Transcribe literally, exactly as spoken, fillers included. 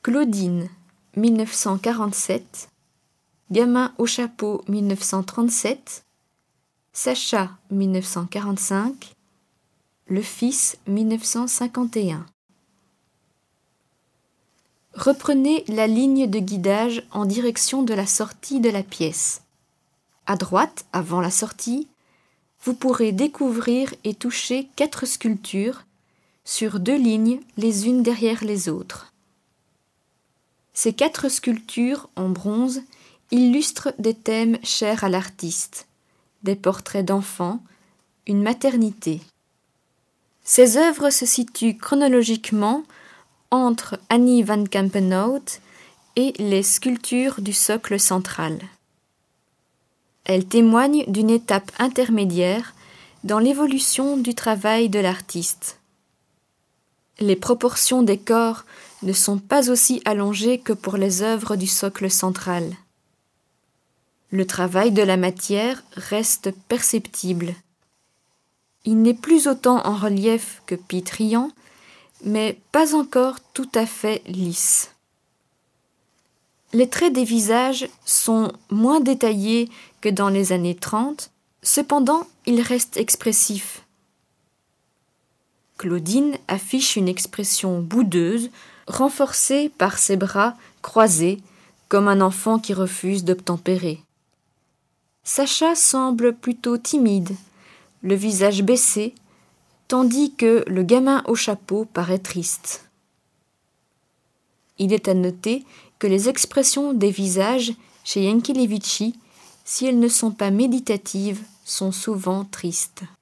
Claudine, mille neuf cent quarante-sept, Gamin au chapeau, mille neuf cent trente-sept, Sacha, mille neuf cent quarante-cinq, Le Fils, mille neuf cent cinquante et un. Reprenez la ligne de guidage en direction de la sortie de la pièce. À droite, avant la sortie, vous pourrez découvrir et toucher quatre sculptures sur deux lignes les unes derrière les autres. Ces quatre sculptures en bronze illustrent des thèmes chers à l'artiste, des portraits d'enfants, une maternité. Ces œuvres se situent chronologiquement entre Annie van Campenhout et les sculptures du socle central. Elles témoignent d'une étape intermédiaire dans l'évolution du travail de l'artiste. Les proportions des corps ne sont pas aussi allongées que pour les œuvres du socle central. Le travail de la matière reste perceptible. Il n'est plus autant en relief que pétrillant, mais pas encore tout à fait lisse. Les traits des visages sont moins détaillés que dans les années trente, cependant ils restent expressifs. Claudine affiche une expression boudeuse, renforcée par ses bras croisés, comme un enfant qui refuse d'obtempérer. Sacha semble plutôt timide, le visage baissé, tandis que le gamin au chapeau paraît triste. Il est à noter que les expressions des visages chez Yankelevitchi, si elles ne sont pas méditatives, sont souvent tristes.